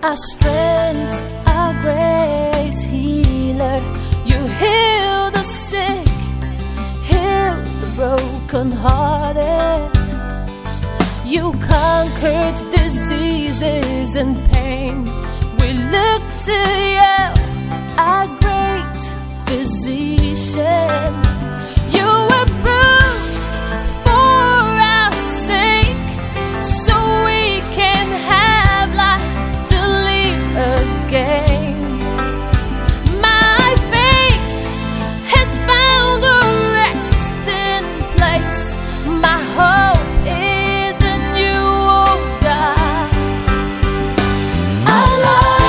our strength, our great healer. You heal the sick, heal the brokenhearted. You conquered diseases and pain. We look to you, our great physician. You were bruised for our sake, so we can have life to live again. My faith has found a resting place. My hope is in you, oh God. I'll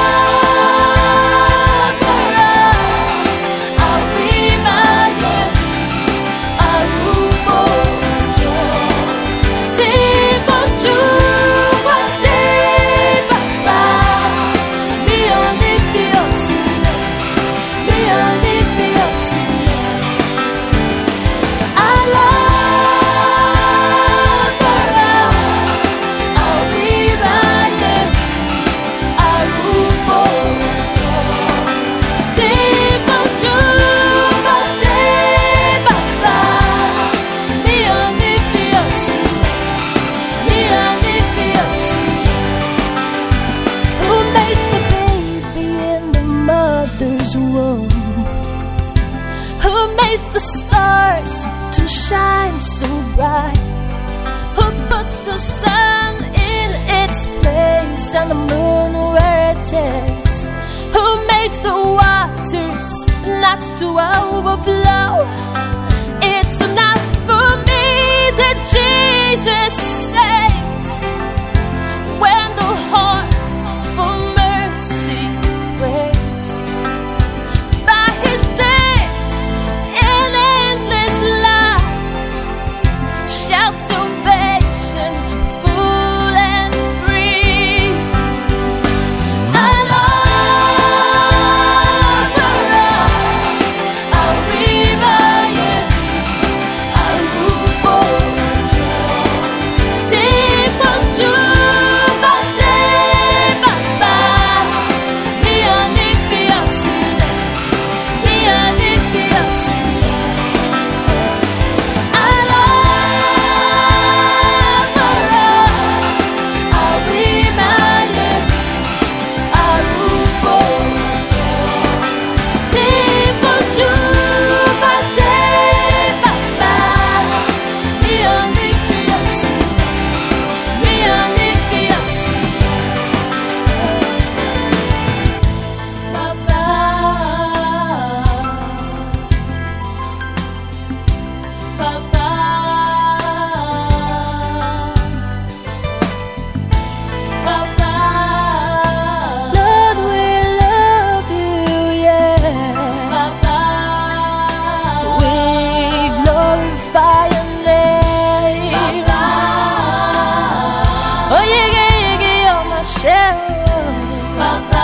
who makes the stars to shine so bright, who puts the sun in its place and the moon where it is, who makes the waters not to overflow. It's enough for me that Jesus saves when the heart for mercy prays. By his death and endless love, shout salvation full and free. I love the road, I'll be by you, I'll move forward. Take control, but me and if you're me and if you're I love the road, I'll be my life, I'll move forward. Take control, but me and if you're me and if you're Papa, Papa, Papa. Lord, we love you, yeah. Papa, we glorify your name. Papa, oh yeah, yeah, yeah, you're my shepherd. Papa.